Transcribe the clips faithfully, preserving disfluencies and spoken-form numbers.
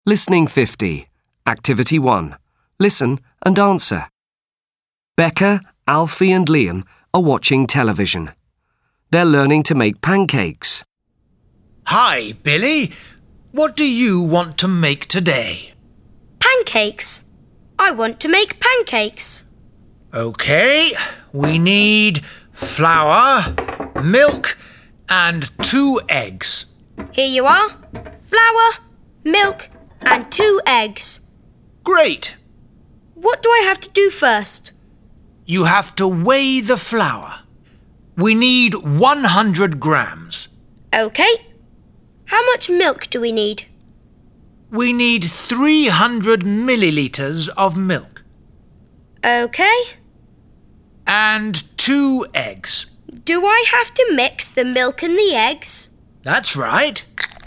Listening fifty. Activity one. Listen and answer. Becca, Alfie and Liam are watching television. They're learning to make pancakes. Hi, Billy. What do you want to make today? Pancakes. I want to make pancakes. OK, we need flour, milk and two eggs. Here you are. Flour, milk and two eggs. Great! What do I have to do first? You have to weigh the flour. We need one hundred grams. OK. How much milk do we need? We need three hundred millilitres of milk. OK. And two eggs. Do I have to mix the milk and the eggs? That's right.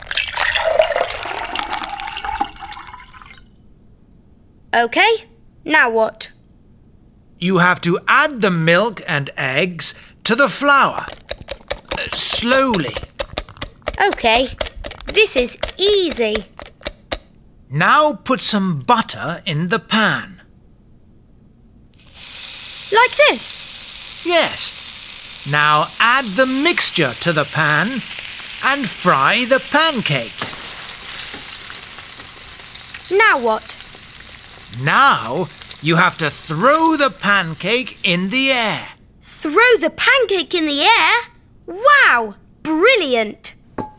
OK. Now what? You have to add the milk and eggs to the flour. Uh, slowly. OK. This is easy. Now put some butter in the pan. Like this? Yes. Now add the mixture to the pan and fry the pancake. Now what? Now you have to throw the pancake in the air. Throw the pancake in the air? Wow! Brilliant!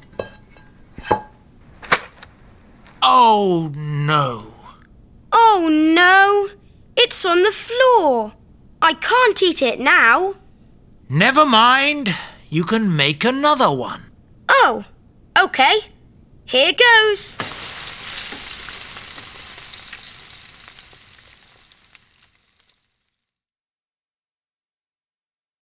Oh, no. Oh, no. It's on the floor. I can't eat it now. Never mind. You can make another one. Oh, OK. Here goes.